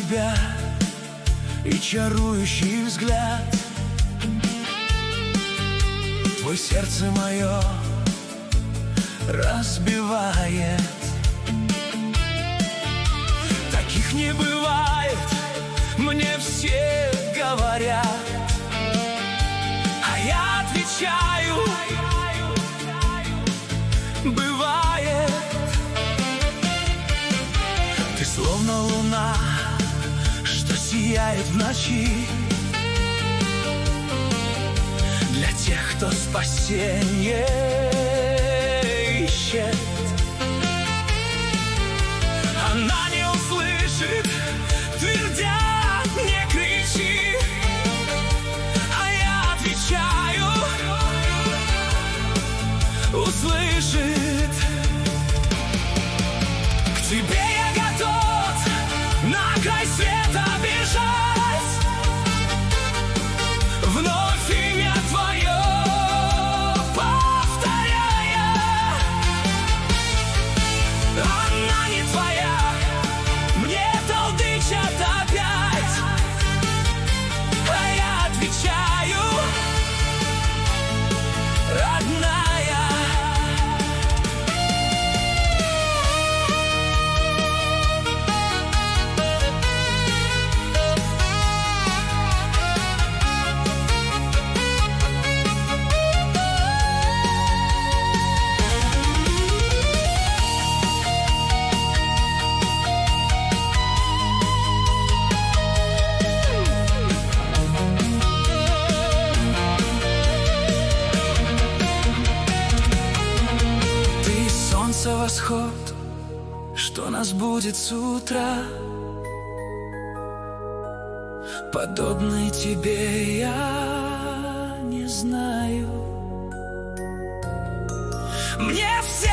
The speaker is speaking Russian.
тебя и чарующий взгляд. Твой сердце мое разбивает. Таких не бывает, мне все говорят, а я отвечаю: бывает. Ты словно луна, что сияет в ночи, для тех, кто спасение ищет. Она не услышит, твердя: не кричи, а я отвечаю: услышит. К тебе я готов на край света бежать, вновь имя твое повторяя. Она не твоя, мне толдычат опять, а я отвечаю: родная. Восход, что нас будет с утра, подобной тебе я не знаю. Мне все